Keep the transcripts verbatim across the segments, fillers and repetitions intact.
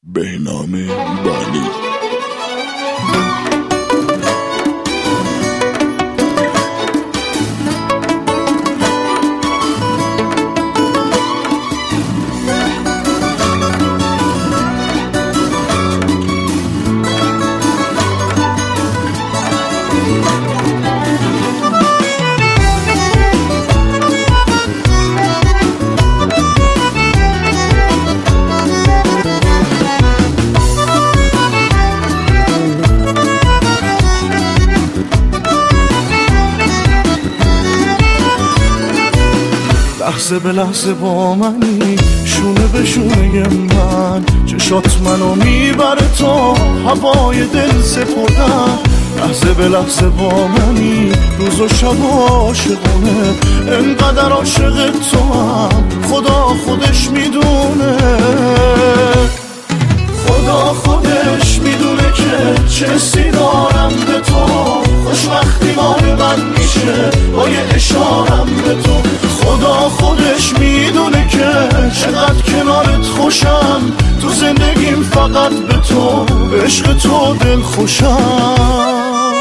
بهنام بانی. لحظه به لحظه با منی، شونه به شونه من، چشات منو میبره تا هوای دل سپردن. لحظه به لحظه با منی، روز و شب عاشقونه، انقدر عاشق تو هم خدا خودش میدونه. خدا خودش میدونه که چه حسی دارم به تو، خوشبختی مال من میشه با یه اشارم به تو. خدا خودش میدونه که چقدر کنارت خوشم، تو زندگیم فقط به تو، به عشق تو دل خوشم.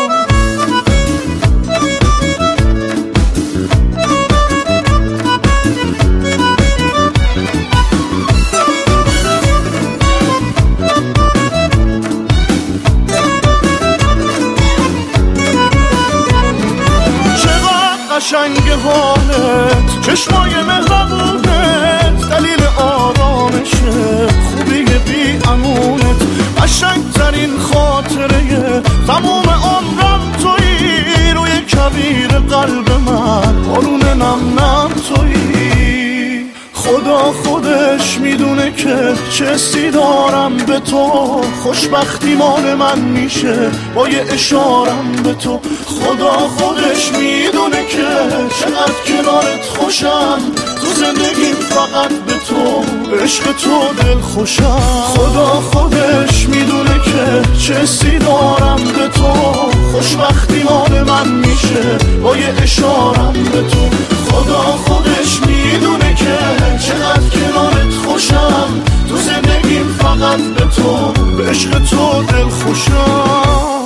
قشنگ حالت، چشمای مهربونت، دلیل آرامشه، خوبی بی امونت، قشنگ ترین خاطره تموم عمرم تویی، روی کویر قلب من بارون نم نم تویی. خدا خودش میدونه که چه حسی دارم به تو، خوشبختی مال من میشه با یه اشارم به تو. خدا خودش میدونه که چقدر کنارت خوشم، تو زندگیم فقط به تو، به عشق تو دل خوشم. خدا خودش میدونه که چه حسی دارم به تو، خوشبختی مال من میشه با یه اشارم به تو. خدا خودش میدونه که چقدر کنارت خوشم، تو زندگیم فقط به تو، به عشق تو دل خوشم.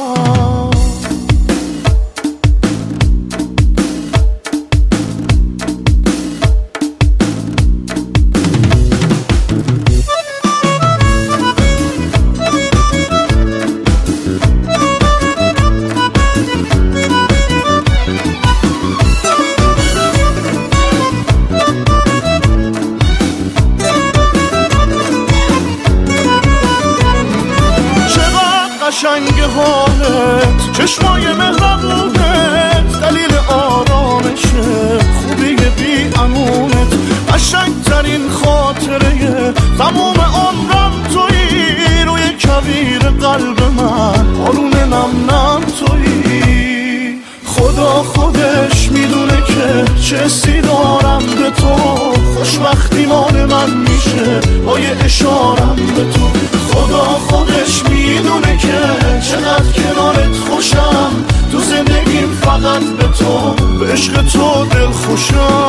قشنگ حالت، چشمای مهربونت، دلیل آرامشه، خوبی بی امونت، قشنگ ترین خاطره تموم عمرم تویی، روی کویر قلب من بارون نم نم تویی. خدا خودش میدونه که چه حسی دارم به تو، خوشبختی مال من میشه با یه اشارم به تو. خدا خودش میدونه که چقدر کنارت خوشم، تو زندگیم فقط به تو، به عشق تو دل خوشم.